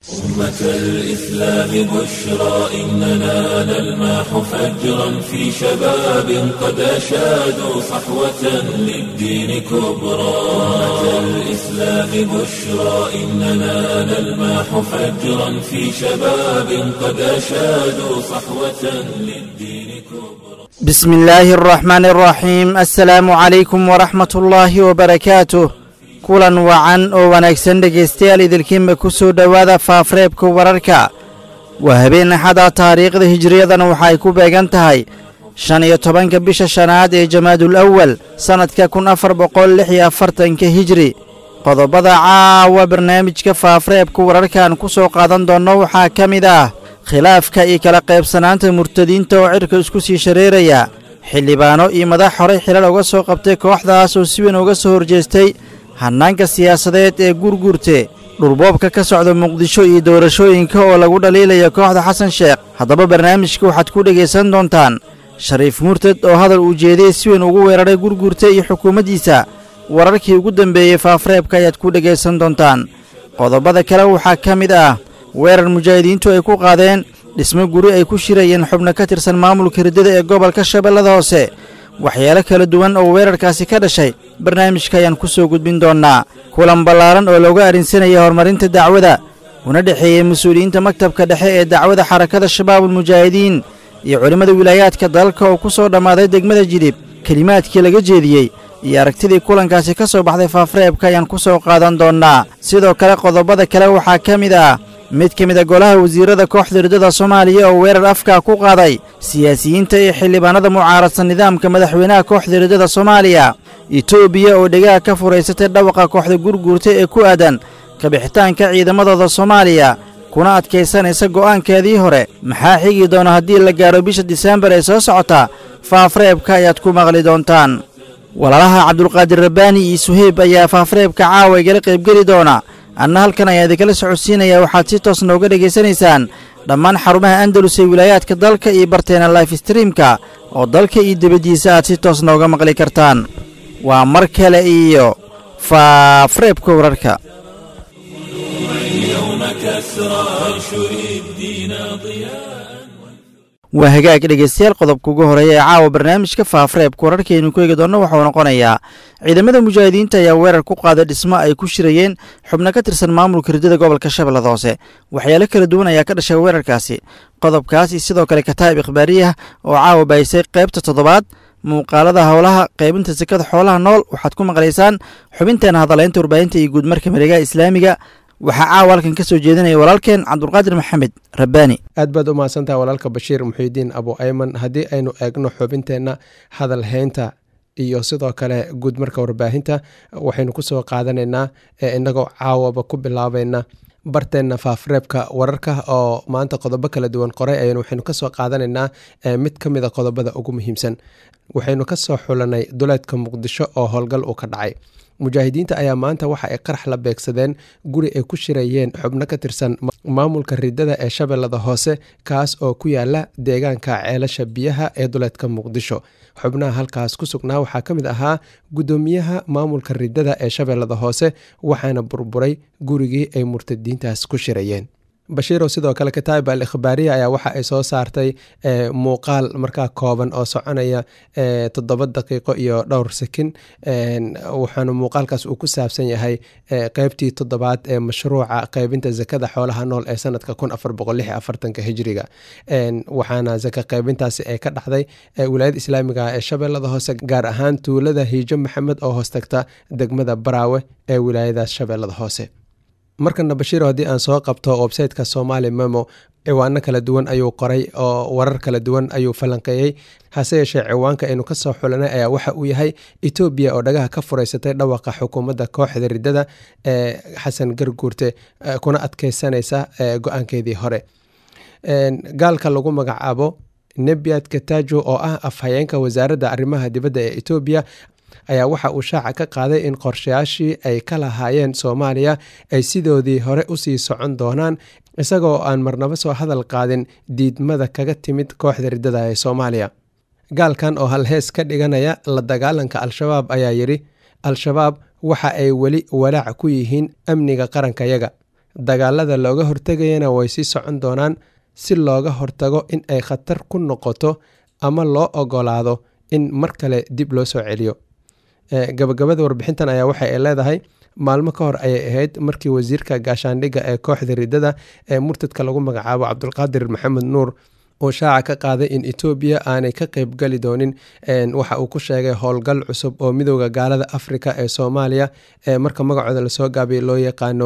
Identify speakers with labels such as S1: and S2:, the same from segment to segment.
S1: أمة الإسلام بشرى إننا نلمح فجرا في شباب قد أشادوا صحوة للدين كبرى. أمة الإسلام بشرى إننا نلمح فجرا في شباب قد أشادوا صحوة للدين كبرى.
S2: بسم الله الرحمن الرحيم. السلام عليكم ورحمة الله وبركاته. kulan wacan oo wanaagsan dhegaystayaal idilkiinba ku soo dhowaada faafareebka wararka. waa habeen axada taariikhda hijriyadana waxa ay ku beegan tahay 15 bisha shanaad ee jamaadul awal sanadka 1446 hijri. qodobada caawa barnaamijka faafareebka wararkan ku soo qaadan doono waxaa ka mid ah khilaafka iyo kala qaybsanaanta murtadiinta oo cirka isku sii shareeraya, xildhibaano iyo madax horey xilal uga soo qabtay kooxdaas oo si weyn uga soo horjeestay hannaanka siyaasadeed ee gurgurte, dhulboobka ka socda muqdisho iyo doorashooyinka oo lagu dhaliilaya kooxda xasan sheekh. haddaba barnaamijka waxaad ku dhegaysan doontaan shariif murtad oo hadal uu jeediyey si weyn ugu weeraray gurgurte iyo xukuumaddiisa. wararkii ugu dambeeyey faafareebka ayaad ku dhegaysan doontaan. qodobada kale waxaa ka mid ah weerar mujaahidiintu ay ku qaadeen dhismo guri ay ku shirayeen xubno ka tirsan maamulka riddada ee gobolka shabeellada hoose. waxyaalo kala duwan oo weerarkaasi ka dhashay barnaamijka ayaan ku soo gudbin doonnaa. kulan ballaaran oo looga arrinsanaya horumarinta dacwada una dhexeeyey mas-uuliyiinta maktabka dhexe ee dacwada xarakada shabaabulmujaahidiin iyo culimmada wilaayaadka dalka oo ku soo dhammaaday degmada jidhib. kelimaadkii laga jeediyey iyo aragtidii kulankaasi ka soo baxday faafareebka ayaan ku soo qaadan doonnaa. sidoo kale qodobada kale waxaa ka mid ah mid ka mid a golaha wasiirada kooxda riddada soomaaliya oo weerar afkaa ku qaaday siyaasiyiinta iyo xildhibaanada mucaaradsan nidaamka madaxweynaha kooxda riddada soomaaliya. etoobiya oo dhegaha ka furaysatay dhawaqa kooxda gurguurta ee ku aadan kabixitaanka ciidamadooda soomaaliya kuna adkaysanaysa go'aankeedii hore. maxaa xigi doona haddii la gaaro bisha diseembar ee soo socota? faafareebka ayaad ku maqli doontaan. walaalaha cabdulqaadir rabbaani iyo suheyb ayaa faafareebka caawa igala qaybgeli doona. anna halkan ayaa idinkala socodsiinaya. waxaad si toos nooga dhegaysanaysaan dhammaan xarumaha andalus ee wilaayaadka dalka iyo barteena life streamka oo dalka iyo dibaddiisa aad si toos nooga maqli kartaan. waa mar kale iyo faafareebka wararka. waa hagaag dhegaystayaal, qodobka ugu horeeya ee caawa barnaamijka faafareebka wararkaaynu ku eegi doonno waxuu noqonayaa ciidamada mujaahidiinta ayaa weerar ku qaaday dhismo ay ku shirayeen xubno ka tirsan maamulka riddada gobolka shabeellada hoose. waxyaalo kala duwan ayaa ka dhashay weerarkaasi. qodobkaasi sidoo kale kataa'ib ikhbaariyah oo caawa bahisay qaybta 7 muuqaalada howlaha qaybinta sakada xoolaha nool. waxaad ku maqlaysaan xubinteena hadalaynta warbaahinta iyo guudmarka mareegaha islaamiga. waxaa caawa halkan ka soo jeedinaya walaalkeen cabdulqaadir maxamed rabbaani.
S3: aad baad u mahadsantaha walaalka bashiir muxiidiin abu ayman. haddii aynu eegno xubinteenna hadal haynta iyo sidoo kale guudmarka warbaahinta, waxaynu ku soo qaadanaynaa inagoo caawaba ku bilaabayna barteenna faafareebka wararka oo maanta qodobo kala duwan qoray waxaynu ka soo qaadanaynaa mid ka mid a qodobada ugu muhiimsan. waxaynu ka soo xulanay duleedka muqdisho oo howlgal uu ka dhacay. mujaahidiinta ayaa maanta waxa ay qarax la beegsadeen guri ay ku shirayeen xubno ka tirsan maamulka riddada ee shabeellada hoose, kaas oo ku yaala deegaanka ceelasha biyaha ee duleedka muqdisho. xubnaha halkaas ku sugnaa waxaa ka mid ahaa guddoomiyaha maamulka riddada ee shabeellada hoose, waxaana burburay gurigii ay murtadiintaas ku shirayeen. bashiirow sidoo kale kataa'ib al ikhbaariya ayaa waxa ay soo saartay muuqaal markaa kooban oo soconaya 7 daqiiqo iyo dhowr sakin. waxaana muuqaalkaas uu ku saabsan yahay qeybtii 7aad ee mashruuca qaybinta sakada xoolaha nool ee sanadka 1446 hijriga. waxaana saka qaybintaasi ay ka dhacday wilaayada islaamiga ee shabeellada hoose, gaar ahaan tuulada hiijo maxamed oo hoostagta degmada baraawe ee wilaayadaas shabeellada hoose. markana bashiiro haddii aan soo qabto websiteka Somali Memo, ciwaano kala duwan ayuu qoray oo warar kala duwan ayuu falanqeeyey. hase yeeshee ciwaanka aynu ka soo xulanay ayaa waxa uu yahay Ethiopia oo dhagaha ka furaysatay dhawaqa xukuumadda kooxda riddada ee xasan garguurte kuna adkeysanaysa go-aankeedii hore. gaalka lagu magacaabo Nebiat Ketajo oo ah afhayeenka wasaaradda arrimaha dibadda ee Ethiopia ayaa waxa uu shaaca ka qaaday in qorshayaashii ay ka lahaayeen Soomaaliya ay sidoodii hore u sii socon doonaan, isagoo aan marnaba soo hadal qaadin diidmada kaga timid kooxda riddada ee Soomaaliya. gaalkan oo halhees ka dhiganaya la dagaalanka Al-Shabaab ayaa yiri, Al-Shabaab waxa ay weli walaac ku yihiin amniga qarankayaga. dagaalada looga hortegayana way sii socon doonaan si looga hortago in ay khatar ku noqoto ama loo ogolaado in mar kale dib loo soo celiyo. gabagabada warbixintan ayaa waxa ay leedahay maalmo ka hor ayay ahayd markii wasiirka gaashaandhigga ee kooxda riddada ee murtadka lagu magacaabo cabdulqaadir maxamed nuur oo shaaca ka qaaday in Ethiopia aanay ka qayb gali doonin waxa uu ku sheegay howlgal cusub oo midowga gaalada Afrika ee Soomaaliya ee marka magacooda la soo gaabiyay loo yaqaano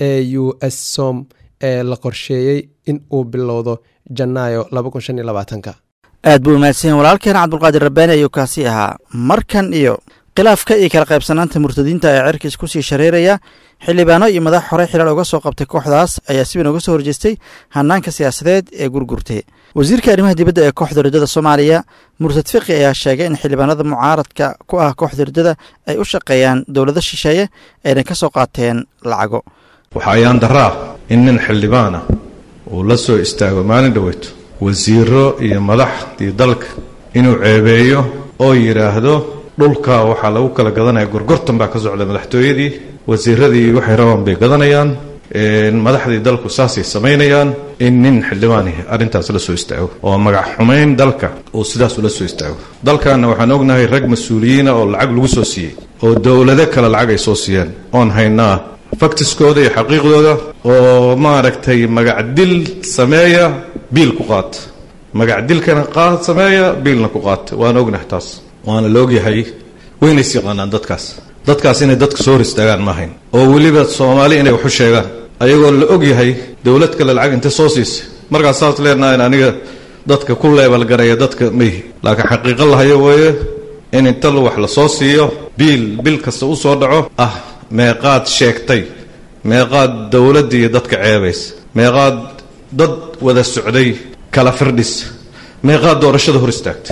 S3: AUSSOM ee la qorsheeyay in uu bilowdo Janaayo 2025.
S2: aad buu mahadsan walaalkeen cabdulqaadir rabbaani ayuu kaasi ahaa. markan iyo khilaafka iyo kala qaybsanaanta murtadiinta ee cirkiis ku sii shareeraya xildhibaano iyo madax hore xilal uga soo qabtay kooxdaas ayaa si weyn uga soo horjeestay hanaanka siyaasadeed ee gurgurtay. wasiirka arrimaha dibadda ee kooxda riddada Soomaaliya Murtad Fiqi ayaa sheegay in xildhibaanada mucaaradka ku ah kooxda riddada ay u shaqeeyaan dowladda shisheeye ayna ka soo qaateen lacago.
S4: waxa ayaan daraa in nin xildhibaana uu la soo istaago maalin dhaweyto wasiiro iyo madaxdii dalka inuu ceebeeyo oo yiraahdo dhulka waxa lagu kala gadanaya gorgortan baa ka socda madaxtooyadii wasiiradii waxay rabaan bay gadanayaan madaxdii dalku saasay sameynayaan in nin xildhibaani arrintaas la soo istaago oo magac xumeyn dalka uu sidaas ula soo istaago. dalkaana waxaan ognahay rag mas'uuliyiin oo lacag lagu soo siiyey oo dawlado kale lacag ay soo siiyeen oon haynaa faktiskooda iyo xaqiiqdooda oo maaragtay magac dil sameeya biil ku qaat magac dilkana qaad sameeya biilna ku qaat waan ognahay taas waana la ogyahay wayna is yaqaanaan dadkaas inay dadka soo ristaagaan ma ahayn oo weliba Soomaali inay wax u sheegaan ayagoo la ogyahay dawlad kale lacag inta soo siisay markaas saas leenahay aniga dadka ku leebal garaya dadka meehi laakiin xaqiiqo la hayo weeye in inta wax la soo siiyo biil kasta u soo dhaco meeqaad sheegtay meeqaad dawladii dadka ceebays meeqaad dad wada socday kala firdhis meeqaad doorashada hor istaagtay.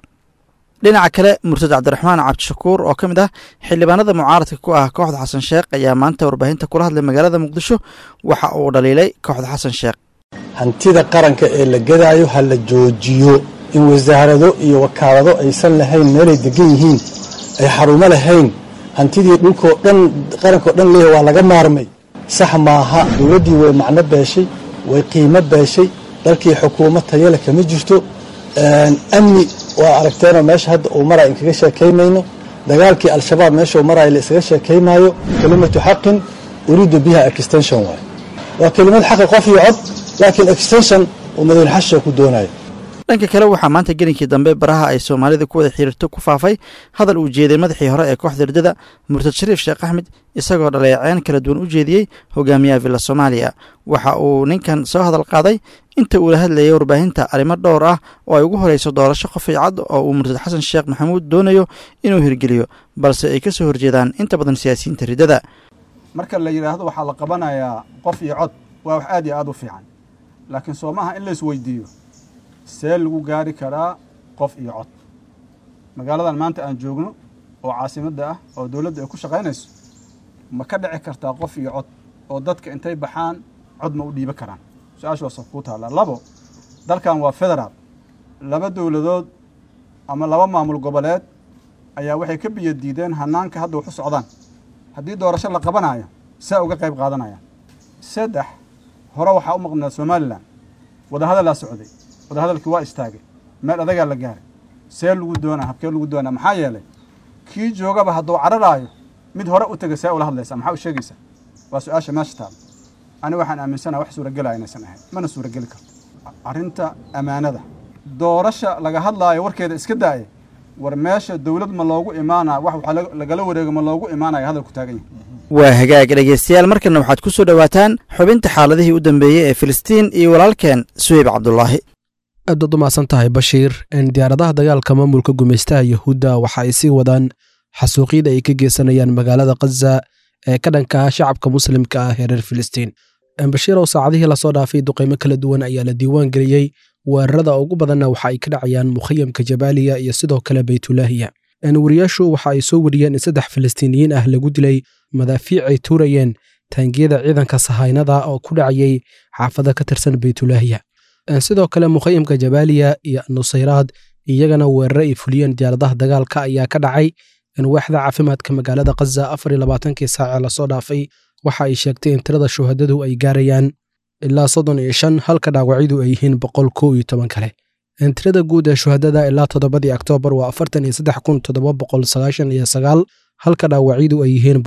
S2: dhinaca kale Murtad Cabdiraxmaan Cabdishakuur oo ka mid ah xildhibaanada mucaaradka ku ah kooxda Xasan Sheekh ayaa maanta warbaahinta kula hadlay magaalada Muqdisho waxa uu dhaliilay kooxda Xasan Sheekh.
S5: hantida qaranka ee la gadaayo hal la joojiyo in wasaarado iyo wakaalado aysan lahayn meel ay degan yihiin ay xarumo lahayn hantidii dhulkoo dhan qarankoo dhan leeyahay waa laga maarmay sax maaha. dawladdii way macno beeshay way qiimo beeshay dalkii xukuumad tayale kama jirto amni waa aragteenoo meesha hadda uu maraya in kaga sheekaymayno dagaalkii al-shabaab meesha uu maraya la isaga sheekaymaayo kelimatu xaqin uriidu biha extension waay waa kelimad xaqi qof iyo cod laakiin extension uu madaxweyne xasha ku doonayo.
S2: dhanka kale waxaa maanta gelinkii dambe baraha ay Soomaalida ku wada xiriirto ku faafay hadal uu jeeday madaxii hore ee kooxda riddada Murtad Shariif Sheekh Axmed isagoo dhaleeceyn kala duwan u jeediyey hogaamiyaha Villa Soomaaliya. waxa uu ninkan soo hadal qaaday inta uu la hadlayay warbaahinta arrimo dhowr ah oo ay ugu horeyso doorasho qof cad oo uu Murtad Xasan Sheekh Maxamuud doonayo inuu hirgeliyo balse ay ka soo horjeedaan inta badan siyaasiyiinta riddada.
S6: marka la yiraahdo waxa la qabanayaa qof iyo cod waa wax aad iyo aad u fiican laakiin Soomaha in la isweydiiyo see lagu gaari karaa qof iyo cod. magaaladan maanta aan joogno oo caasimadda ah oo dawladda ay ku shaqaynayso ma ka dhici kartaa qof iyo cod oo dadka intay baxaan cod ma u dhiiba karaan? su-aashaas ku taala. labo, dalkan waa federaal, laba dawladood ama laba maamul goboleed ayaa waxay ka biyo diideen hanaanka hadda wax u socdaan. haddii doorasho la qabanayo saa uga qayb qaadanayaan. saddex, hore waxaa u maqnaa Somaliland wadahadal la socday wadahadalkii waa istaagay meel adagaa la gaaray see lagu doonaa habkee lagu doonaa maxaa yeelay kii joogaba hadduu cararaayo mid hore u tagay see ula hadlaysaa maxaa u sheegaysaa waa su-aasha meesha taala. ani waxaan aaminsanaha wax suuragelaya inaysan ahayn mana suurageli karto. arrinta ammaanada doorasha laga hadlaayo warkeeda iska daaya war meesha dawlad ma loogu imaanaa wax lagala wareego ma loogu imaanaya hadalku taagan yahay.
S2: waa hagaag dhegeystayaal markana waxaad ku soo dhowaataan xubinta xaaladihii u dambeeyey ee Filistiin iyo walaalkeen Suhayb Cabdullaahi.
S3: aad u mahadsan tahay Bashiir. diyaaradaha dagaalka maamulka gumeystaha Yahuudda waxa ay sii wadaan xasuuqyada ay ka geysanayaan magaalada Gaza ee ka dhanka shacabka muslimka ah ee reer Filistiin. Bashiir oo saacadihii la soo dhaafay duqeymo kala duwan ayaa la diiwaan geliyey weerarada ugu badanna waxa ay ka dhacayaan mukhayamka Jabaaliya iyo sidoo kale Baytulaahiya. wariyaashu waxa ay soo wariyeen in 3 Filistiiniyiin ah lagu dilay madaafiic ay tuurayeen taangiyada ciidanka sahaynada oo ku dhacayay xaafada ka tirsan Baytulaahiya. sidoo kale mukhayamka Jabaaliya iyo Nusayraad iyagana weerar ay fuliyeen diyaaradaha dagaalka ayaa ka dhacay in waaxda caafimaadka magaalada Gaza 24 saac la soo dhaafay
S7: waxa ay sheegtay in tirada shuhadadu ay gaarayaan ilaa 35 halka dhaawacyadu ay yihiin 111 kale. tirada guud ee shuhadada ilaa 7 Oktoobar waa 43799 halka dhaawacyadu ay yihiin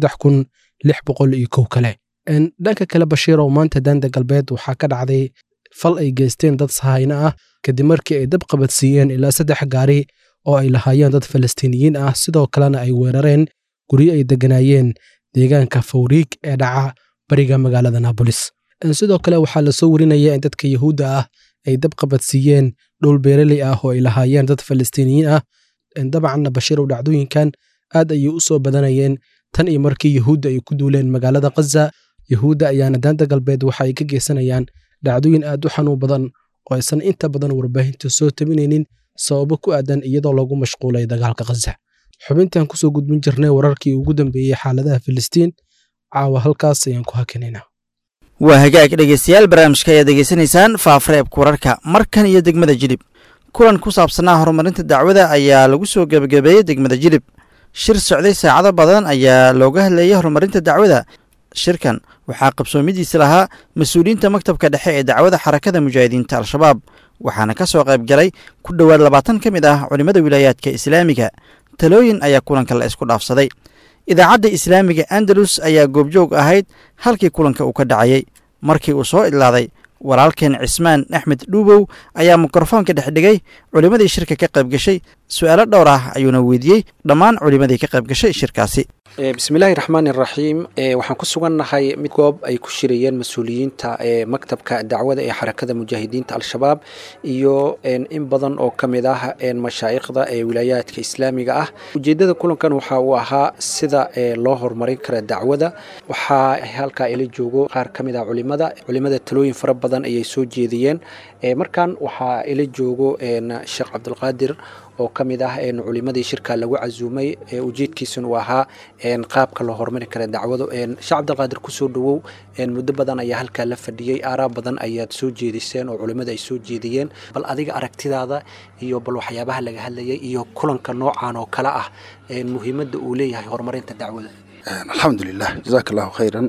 S7: 103601 kale. dhanka kale Bashiir oo maanta daanda galbeed waxaa ka dhacday fal ay geysteen dad sahayna ah kadib markii ay dab qabadsiiyeen ilaa 3 gaari oo ay lahaayeen dad Falastiiniyiin ah sidoo kalena ay weerareen guryo ay deganaayeen deegaanka Fawriig ee dhaca bariga magaalada Nablus. sidoo kale waxaa la soo warinaya in dadka Yahuudda ah ay dab qabadsiiyeen dhul beeraley ah oo ay lahaayeen dad Falastiiniyiin ah. dabcan Bashiir oo dhacdooyinkan aad ayay u soo badanayeen tan iyo markii Yahuudda ay ku duuleen magaalada Gaza. Yahuudda ayaana daanta galbeed waxa ay ka geysanayaan dhacdooyin aad u xanuun badan oo aysan inta badan warbaahinta soo tabinaynin sababo ku aadan iyadoo lagu mashquulay dagaalka Gaza. xubintan ku soo gudbin jirnay wararkii ugu dambeeyay xaaladaha Filistiin caawa halkaas ayaan ku hakinayna.
S2: waa hagaag dhegeystayaal barnaamijka ayaad degeysanaysaan faafareebka wararka markan iyo degmada Jilib. kulan ku saabsanaa horumarinta dacwada ayaa lagu soo gabagabeeyay degmada Jilib. shir socday saacado badan ayaa looga hadlayay horumarinta dacwada. shirkan waxaa qabsoomidiisa lahaa mas-uuliyiinta maktabka dhexe ee dacwada xarakada mujaahidiinta al-shabaab waxaana ka soo qayb galay ku dhowaad 20 ka mid ah culimada wilaayaadka islaamiga. talooyin ayaa kulanka la isku dhaafsaday. idaacadda islaamiga Andalus ayaa goobjoog ahayd halkii kulanka uu ka dhacayay. markii uu soo idlaaday walaalkeen Cismaan Axmed Dhuubow ayaa mikrofoonka dhex dhigay culimadii shirka ka qayb gashay. su'aalo dhowr ah ayuuna weydiiyey dhammaan culimadii ka qayb gashay shirkaasi.
S8: bismillaahi raxmaani raxiim. waxaan ku sugannahay mid goob ay ku shirayeen mas-uuliyiinta maktabka dacwada ee xarakada mujaahidiinta al-shabaab iyo in badan oo ka mid ah mashaayikhda ee wilaayaadka islaamiga ah. ujeeddada kulankan waxa uu ahaa sida loo horumarin kara dacwada. waxaa halkaa ila joogo qaar ka mid ah culimada talooyin fara badan ayay soo jeediyeen. markan waxaa ila joogo sheekh cabdulqaadir oo ka mid ah culimadii shirka lagu casuumay. ujeedkiisuna uu ahaa qaabka loo horumari kara dacwado. sheekh cabdulqaadir ku soo dhawow. muddo badan ayaa halkaa la fadhiyey, aaraab badan ayaad soo jeediseen oo culimada ay soo jeediyeen. bal adiga aragtidaada iyo bal waxyaabaha laga hadlayay iyo kulanka noocan oo kale ah muhiimadda uu leeyahay horumarinta dacwada.
S9: alxamdulilah jazaaka allahu khayran.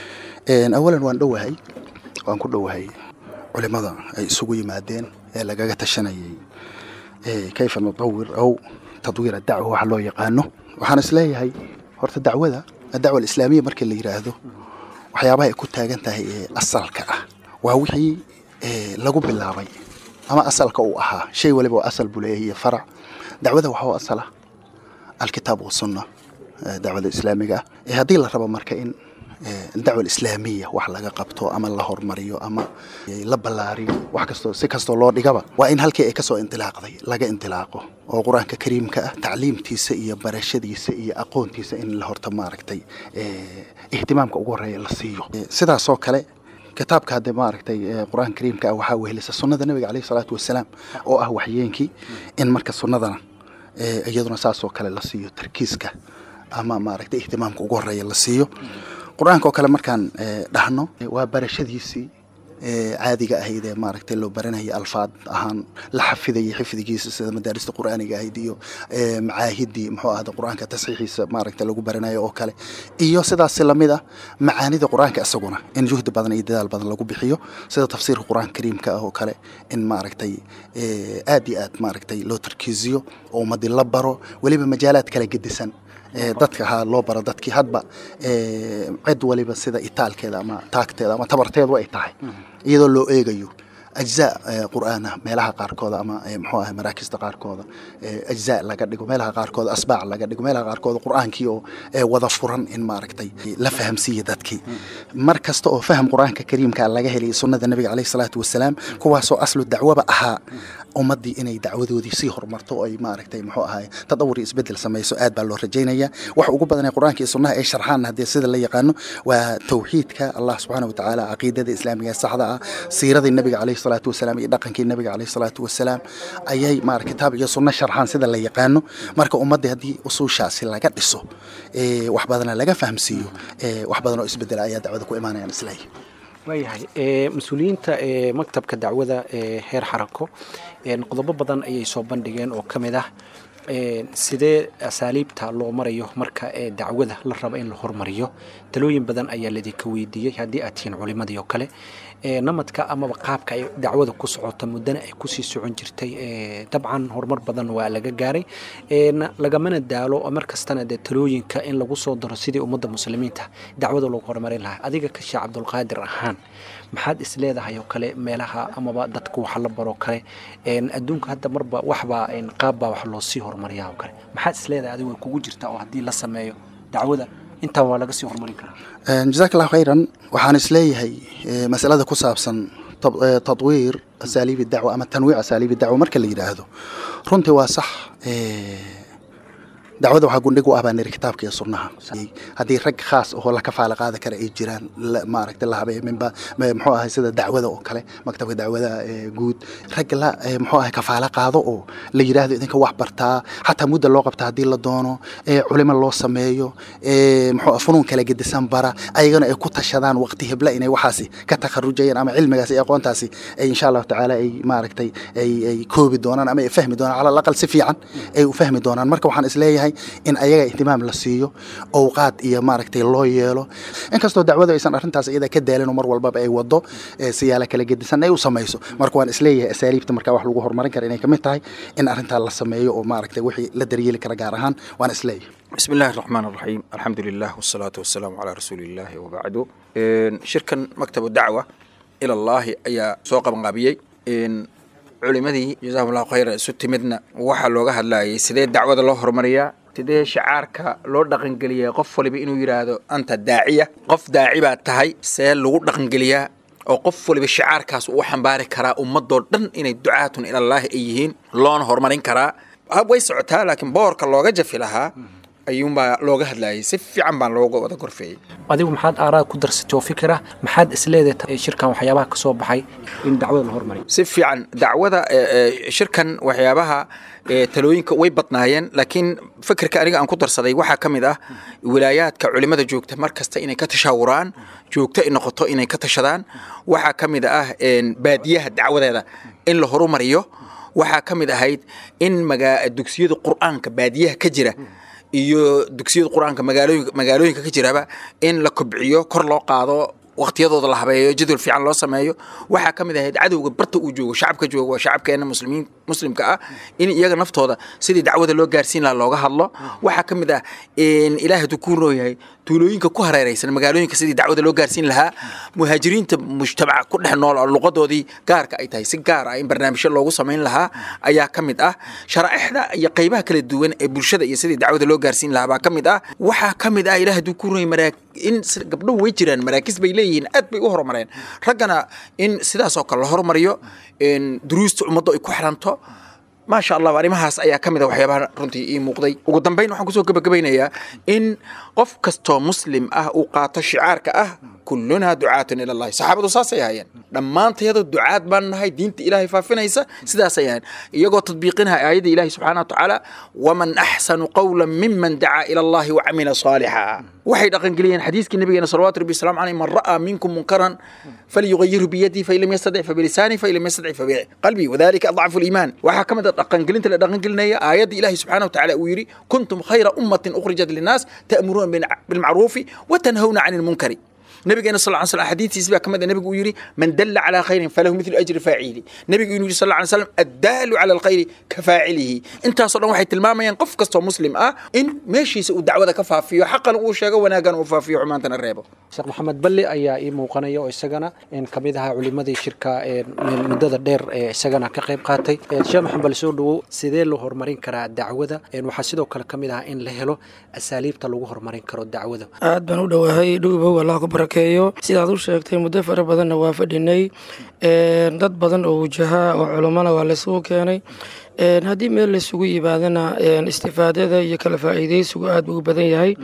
S9: awalan waan ku dhowahay culimada ay isugu yimaadeen ee lagaga tashanayay kayfa nutawir aw tadwiir dacwa waxa loo yaqaano. waxaan isleeyahay horta dacwada alislaamiya markii la yiraahdo waxyaabaha ay ku taagan tahay ee asalka ah waa wixii lagu bilaabay ama asalka uu ahaa. shay waliba oo asal buu leeyahay iyo farac. dacwada waxa uu asala alkitaab wa sunna dacwada islaamiga ah. haddii la rabo marka in الدعوة الإسلامية وحلا قبته أما الله هرمريو أما لبلاري وحكستو سكستو لور ديجابا وإن هالكي كسو انطلاق ذي لقى انطلاقه وقرآن كريم كتعليم تيسئية برشدي تيسئية أقون تيسئ إن الله هرتماركتي اهتمام كأقرأ للصيو سدا صوكله كتاب كهذا ماركتي قرآن كريم كأوحاوه لسه السنة النبي عليه الصلاة والسلام أو وحيينكي إن مركز السنة ذا أيضنا ساسو كله للصيو تركيزك أما ماركتي اهتمام كأقرأ للصيو quraanka oo kale markaan dhahno waa barashadiisii caadiga ahayd ee maaragtay loo baranayay alfaad ahaan la xifdigiisa sida madaarista quraaniga ahayd iyo macaahidii muxuu ahaada quraanka tasxiixiisa maaragtay lagu baranayo oo kale iyo sidaas la mid ah macaanida quraanka asaguna in juhdi badan iyo dadaal badan lagu bixiyo sida tafsiirka quraanka kariimka oo kale in maaragtay aad iyo aad maaragtay loo tarkiisiyo oo ummadii la baro waliba majaalaad kala gedisan dadka ha loo baro dadkii hadba cid waliba sida itaalkeeda ama taagteeda ama tabarteedu ay tahay iyadoo loo eegayo أجزاء قرآن ملها قاركودا أما محوها مراكز قاركودا أجزاء لقدقوا ملها قاركودا أسباع لقدقوا ملها قاركودا قرآن كيو وظفرا إن ماركتي لفهم سيدتك مركز تو فهم قرآن كريم كان لجهلي سنة النبي عليه الصلاة والسلام هو سو أصل الدعوة بقها ومدي إني دعوة ودي سيهر مرتو أي ماركتي محوها تطور يسبدل سمي سؤال بالله رجينيا وحقوق بدنا قرآن كي سنة إيش شرحان هذه السيد اللي يقانو وتوحيدك الله سبحانه وتعالى عقيدة الإسلامية الصحراء سيرة النبي عليه الصلاة والسلام يدقن كي النبي عليه الصلاة والسلام أي مارك كتاب يصنع شرحان سيد اللي يقانو مارك أمدي هذه أصول شاسي اللي قد إسو وحبادنا لقى فهم سيو وحبادنا يسبدل آيات دعوة وإيمانا يعني سلاي
S8: waayahay mas-uuliyiinta maktabka dacwada heer xarako qodobo badan ayay soo bandhigeen oo ka mid ah sidee asaaliibta loo marayo marka dacwada la rabo in la hormariyo talooyin badan ayaa ladinka weydiiyey haddii aad tihiin culimadii oo kale namadka amaba qaabka ay dacwada ku socota muddana ay kusii socon jirtay dabcan horumar badan waa laga gaaray lagamana daalo mar kastana dee talooyinka in lagu soo daro sidii ummadda muslimiinta dacwada loogu horumarin lahaa adiga ka sheekh cabdulqaadir ahaan maxaad isleedahay oo kale meelaha amaba dadku waxa la baro kale adduunka hadda marba waxba qaabbaa wax loo sii horumariyaa oo kale maxaad isleedahay adigu kugu jirta oo haddii la sameeyo dacwada intaa waa laga sii horumarin karaa
S9: jazaak allah khayran waxaan isleeyahay masalada ku saabsan tadwiir asaaliibi dacwa ama tanwiic asaaliibi dacwa marka la yidhaahdo runtii waa sax dacwada waxaa gundhig u ah baa niri kitaabka iyo sunnaha haddii rag khaas oo la kafaala qaada kara ay jiraan maaragtay la habeeyo minba muxuu ahay sida dacwada oo kale maktabka dacwada guud rag la muxuu ahay kafaala qaado oo la yiraahdo idinka wax bartaa xataa muddo loo qabta haddii la doono culimo loo sameeyo muxuu funuun kala gedisan bara ayagana ay ku tashadaan waqti hebla inay waxaasi ka takharujayaan ama cilmigaas iyo aqoontaasi ay insha Allah tacaala ay maaragtay ay koobi doonaan ama ay fahmi doonaan ala aqal si fiican ay u fahmi doonaan marka waxaan isleeyahay in ayaga ihtimaam la siiyo awqaad iyo maaragtay loo yeelo inkastoo dacwadu aysan arrintaas iyada ka daalin mar walba ay wado siyaala kala gedisan ay u sameeyso marka waan isleeyahay asaaliibta marka wax lagu horumarin karo inay kamid tahay in arrinta la sameeyo oo maaragtay wixii la daryeeli kara gaar ahaan waan isleeyahay
S10: بسم الله الرحمن الرحيم الحمد لله والصلاة والسلام على رسول الله وبعد شركا مكتب الدعوة إلى الله أي سوق مقابيي علمدي جزاهم الله خيرا ستمدنا وحا لوغا هدلاي سيدي الدعوة الله هرمريا سيدي شعارك لو دقنقليا قف ولي بإنو يرادو أنت الداعية قف داعي بات تهي سيال لو دقنقليا أو قف ولي بشعاركاس وحن بارك كرا أمدو دن إن الدعاة إلى الله إيهين لون هرمرين كرا هاو يسعتها لكن بورك اللوغا جفي لها ayuunbaa looga hadlayay si fiican baan looga wada gorfeeyey
S8: adigu maxaad aaraa ku darsatay oo fikra maxaad isleedahay shirkan waxyaabaha ka soo baxay in dacwada la hormariyo
S10: si fiican dacwada shirkan waxyaabaha talooyinka way badnaayeen laakiin fikirka aniga aan ku darsaday waxa kamid ah wilaayaadka culimada joogta markasta inay ka tashaawuraan joogta in noqoto inay ka tashadaan waxa kamid ah baadiyaha dacwadeeda in la horumariyo waxa kamid ahayd in dugsiyada quraanka baadiyaha ka jira iyo dugsiyada quraanka magaalooyinka ka jiraba in la kobciyo kor loo qaado waqtiyadooda la habeeyo jadwal fiican loo sameeyo waxa kamid ah cadawga barta uu joogo shacabka joogo waa shacabkeena muslimka ah in iyaga naftooda sidii dacwada loo gaarsiin lahaa looga hadlo waxa kamid ah in ilaahay ku rooyahay tuulooyinka ku hareeraysan magaalooyinka sidii dacwada loo gaarsiin lahaa muhaajiriinta mujtamaca ku dhex nool luqadoodii gaarka ay tahay si gaar ah in barnaamijyo loogu sameyn lahaa ayaa kamid ah sharaa'ixda iyo qaybaha kala duwan ee bulshada iyo sidii dacwada loo gaarsiin lahaa baa kamid ah waxa kamid ah ilaahay ku rooyay in gabdho way jiraan maraakiis bay leeyihiin aad bay u horumareen raggana in sidaas oo kale la horumariyo in duruusta ummadda ay ku xiranto ما شاء الله arrimahaas ayaa kamid ah waxyaabaha runtii ii muuqday ugu dambeyn waxaan kusoo gabagabeynayaa in qof kasto muslim ah uu qaato shicaarka ah kulluna du'aatun ila Allah saxaabadu saasay hayeen dhamaantayada ducaad baan nahay diinta ilaahay faafinaysa sidaas ayaan iyagoo tadbiiqinaha aayada ilaahay subhanahu wa ta'ala waman ahsanu qawlan mimman da'a ila Allah wa amila salihan waxay dhaqan galiyeen xadiiskii nabigeena sallallahu alayhi wasallam aan man ra'a minkum munkaran falyughayyirhu bi yadihi fa illam yastati' fa bi lisanihi fa illam yastati' fa bi qalbi wadhālika adhafu al-iiman waxa kamid dhaqan galinta la dhaqan galinaya aayada ilaahay subhanahu wa ta'ala uu yiri kuntum khayra ummatin ukhrijat lin-nas ta'muruna bil ma'ruf wa tanhawna 'anil munkari نبينا صلى الله عليه وسلم حديث يسبق كما النبي يقول من دل على خير فله مثل أجر فاعله نبي يقول صلى الله عليه وسلم الدال على الخير كفاعله انت صلى الله عليه وسلم ينقف قصة مسلم ان ماشي سوء الدعوة كفا فيه حقا وشاقا وناقا وفا فيه عمانتنا الريبة
S8: شيخ محمد بلي أي موقنية وإساقنا إن كميدها علماء الشركة من مدد الدير إساقنا كقيب قاتي شيخ محمد بلي سودو سيدين له هرمارين كرا الدعوة إن وحسيدو كميدها إن لهلو أساليب تلوه هرمارين كرا الدعوة
S11: aad baan u dhawahay dhuuba wallah ku barakeeyo sidaad u sheegtay muddo fara badanna waa fadhinay dad badan oo wajaha oo culimana waa la soo keenay haddii meel la isugu yimaadana istifaadada iyo kala faa'iideysigu aad buu u badan yahay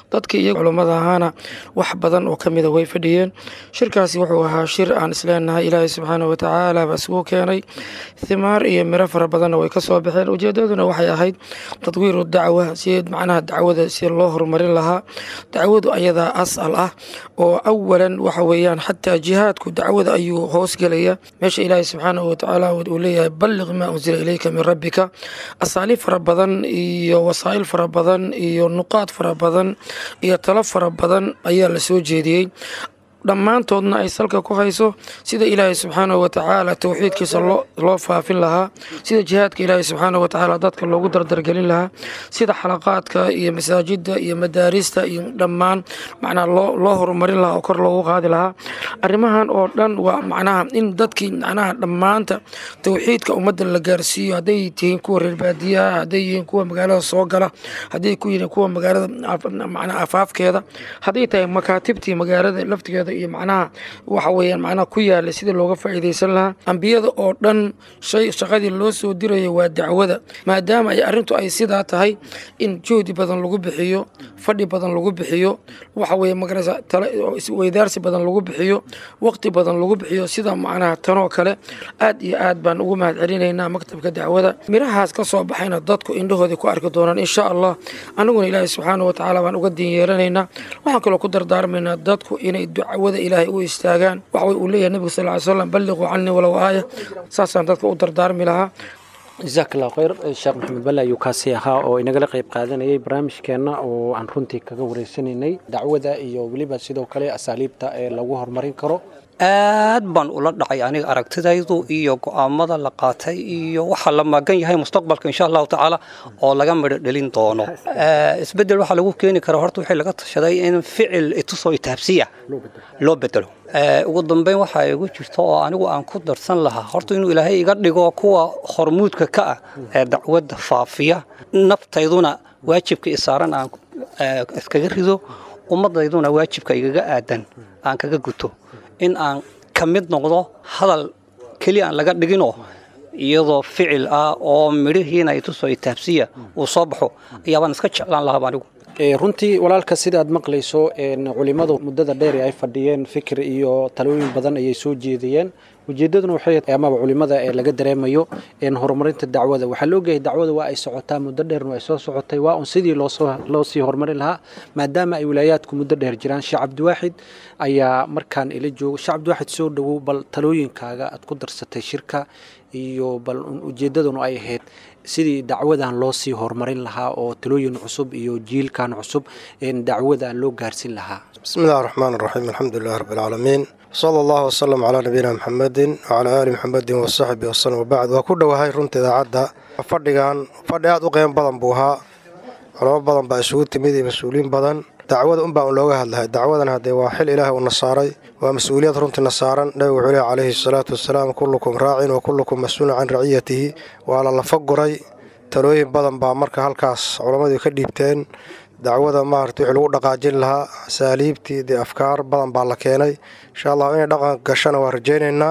S11: dadkii iyo culummada ahaana wax badan oo ka mida way fadhiyeen. shirkaasi wuxuu ahaa shir aan isleenahay ilaahay subxaanahu watacaala baa isugu keenay, thimaar iyo miro fara badanna way ka soo baxeen. ujeedaduna waxay ahayd tadwiiru dacwa, si macnaha dacwada si loo horumarin lahaa. dacwadu ayadaa asal ah oo awalan waxa weeyaan xataa jihaadku dacwada ayuu hoos gelaya. meesha ilaahay subxaanahu watacaala uu leeyahay balliq maa unsila ilayka min rabbika, asaaliib fara badan iyo wasaa'il fara badan iyo nuqaad fara badan iyo talo fara badan ayaa la soo jeediyey, dhammaantoodna ay salka ku hayso sida ilaahay subxaanahu watacaala towxiidkiisa loo faafin lahaa, sida jihaadka ilaahay subxaanahu watacaala dadka loogu dardargelin lahaa, sida xalaqaadka iyo masaajidda iyo madaarista iyo dhammaan macnaha loo horumarin lahaa oo kor loogu qaadi lahaa. arrimahan oo dhan waa macnaha in dadkii macnaha dhammaanta towxiidka ummadda la gaarsiiyo, hadday tihiin kuwa reer baadiyaha, hadday yihiin kuwa magaalada soo gala, hadday ku yihiin kuwa magaalada macnaha afaafkeeda, hadday tahay makaatibtii magaalada laftigeeda iyo macnaha waxa weeyaan macnaha ku yaala sidii looga faa'iidaysan lahaa. ambiyada oo dhan shaqadii loo soo diraya waa dacwada, maadaama ay arrintu ay sidaa tahay in juhdi badan lagu bixiyo, fadhi badan lagu bixiyo, waxa weeye magarasa weydaarsi badan lagu bixiyo, waqti badan lagu bixiyo. sida macnaha tanoo kale aad iyo aad baan ugu mahad celinaynaa maktabka dacwada. mirahaas ka soo baxayna dadku indhahoodii ku arki doonaan insha allah. anaguna ilaahay subxaanahu watacaala baan uga diin yeelanaynaa. waxaan kaloo ku dardaarmaynaa dadku inay dacwada ilaahay u istaagaan. waxa uu leeyahay nabiga sal ly slam balliquu canii walow aaya. saasaan dadka u dardaarmi lahaa.
S8: jazaak allahu khayr. sheekh maxamed balle ayuu kaasi ahaa oo inagala qayb qaadanayay barnaamijkeenna oo aan runtii kaga wareysanaynay dacwada iyo weliba sidoo kale asaaliibta ee lagu horumarin karo.
S12: aad baan ula dhacay aniga aragtidaydu iyo go'aamada la qaatay iyo waxa la magan yahay mustaqbalka insha allahu tacaala oo laga midho dhelin doono. isbedel waxaa lagu keeni karaa horta wixii laga tashaday in ficil itusoo itaabsiya loo bedelo. ugu dambeyn waxaa igu jirto oo anigu aan ku darsan lahaa horta inuu ilaahay iga dhigo kuwa hormuudka ka ah ee dacwadda faafiya, naftayduna waajibka isaaran aan iskaga rido, ummadayduna waajibka igaga aadan aan kaga guto, in aan ka mid noqdo hadal keliya aan laga dhiginoo iyadoo ficil ah oo midhihiina itusoo itaabsiya uu soo baxo ayaabaan iska jeclaan lahaa anigu.
S8: runtii walaalka sida aad maqlayso culimadu muddada dheer ay fadhiyeen fikir iyo talooyin badan ayay soo jeediyeen. ujeedaduna waxay amaba culimada ee laga dareemayo horumarinta dacwada. waxaa la ogyahay dacwada waa ay socotaa muddo dheerna ay soo socotay, waa un sidii loo sii horumarin lahaa maadaama ay wilaayaadku muddo dheer jiraan. sheekh cabdiwaaxid ayaa markaan ila joogo. sheekh cabdiwaaxid soo dhowow, bal talooyinkaaga aad ku darsatay shirka iyo bal ujeedaduna ay ahayd sidii dacwadan loo sii horumarin lahaa oo talooyin cusub iyo jiilkan cusub dacwadan loo gaarsin lahaa.
S13: bismillahi raxmaan raxiim, alxamdulilahi rabbi alcaalamiin, sala allahu wasalam calaa nabiyina maxamedin wacalaa aali maxamedin wasaxbi wasalam wabacd. waa ku dhowahay runta idaacadda. fadhigan fadhi aad u qiimo badan buu ahaa. culamo badan baa isugu timid iyo mas-uuliyiin badan. dacwada unbaa un looga hadlahay. dacwadan haddee waa xil ilaahay uuna saaray, waa mas-uuliyad runtiina saaran. nabigu wuxuu lehy calayhi salaatu wasalaam kullukum raacin wa kullukum mas-uulun can raciyatihi. waa la lafa guray. talooyin badan baa marka halkaas culammadii ka dhiibteen. dacwada maarata wixii lagu dhaqaajin lahaa, asaaliibtii dee afkaar badan baa la keenay. insha allah inay dhaqan gashana waa rajaynaynaa.